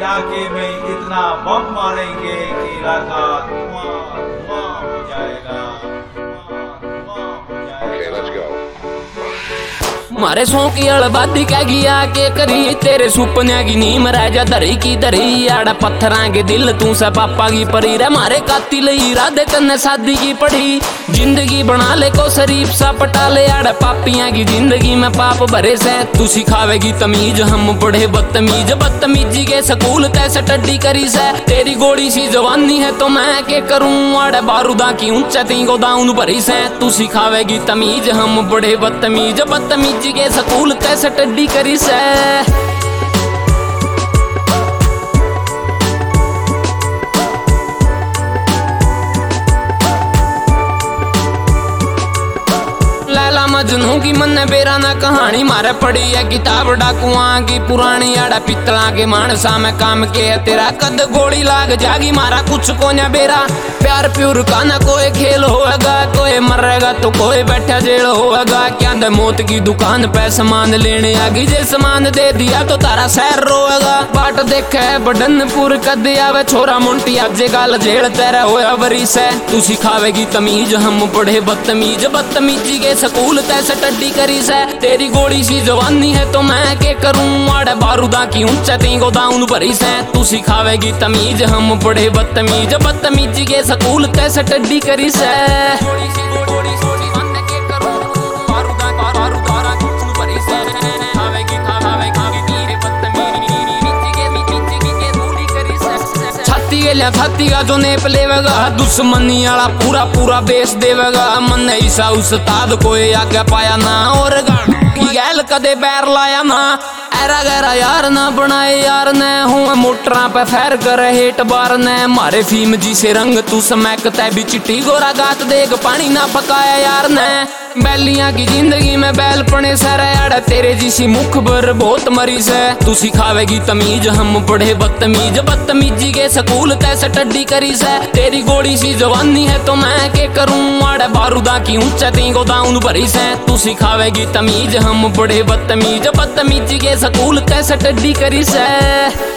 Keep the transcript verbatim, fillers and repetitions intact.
इलाके में इतना बम मारेंगे कि इलाका धुआं धुआं हो जाएगा, धुआं धुआं हो जाएगा। मारे सौ की अड़बादी कह गया के करी तेरे सुपने की नीम राजा दरी की दरी आड़ा पत्थर के दिल तू सा पापा की परी रे मारे कातिल इरादे तन्ने शादी की पढ़ी जिंदगी बना ले को शरीफ सा पटा ले आड़ा पापियां की जिंदगी में पाप भरे से तू सिखावेगी तमीज हम पढ़े बदतमीज बदतमीजी के स्कूल तैसे टड्डी करी से तेरी गोड़ी सी जवानी है तो मैं के करूं आड़ा बारूदा की ऊंचा ती गोदाउन भरी से तू सिखावेगी तमीज हम पढ़े बदतमीज बदतमीजी के स्कूल कैसे टड्डी करी से लैला मजनू की मन बेरा ना कहानी मारे पड़ी है किताब डाकुआं की पुरानी आड़ा पितला के मानसा में काम के है तेरा कद गोली लाग जागी मारा कुछ को न बेरा प्यार प्यूर का ना कोई खेल होएगा कोई मरेगा तो कोई बैठा जेल होएगा क्या दे मौत की दुकान पे सामान लेने आगी जे सामान दे दिया तो तारा शहर रोएगा बाट देखे है बडनपुर कद आवे छोरा मुंटी अजे गाल जेल तेरा होया बरी से तू सिखावेगी तमीज हम पढ़े बदतमीज बदतमीजी के स्कूल तैसे टड्डी करी से तेरी गोड़ी सी जवानी है तो मैं के करूं आड़े बारूदा की ऊंचा ती गोदाउन भरी से तू सिखावेगी तमीज हम पढ़े बदतमीज बदतमीजी के स्कूल तैसे टड्डी करी से छाती का जो नेप लेवेगा दुश्मनी वाला पूरा पूरा बेच देवेगा मन ऐसा उस्ताद कोई आगे पाया ना और गैल कदे बैर लाया ना ऐरा गैरा यार ना बनाए यार ने हूँ मोटरा पे फैर कर हेट बार ने मारे फीम जी से रंग तू समैकता भी चिट्टी गोरा गात देख पानी ना पकाया यार ने बैलियां की जिंदगी में बैल पने सारा यार तेरे जिसी मुख भर बहुत मरीज है तू सिखावेगी तमीज हम पढ़े बदतमीज बदतमीजी के स्कूल तैसे टड्डी करी से तेरी गोड़ी सी जवानी है तो मैं के करूं आड़े बारूदा की ऊंचा ती गोदाउन भरी से तू सिखावेगी तमीज हम पढ़े बदतमीज बदतमीजी के स्कूल तैसे टड्डी करी से।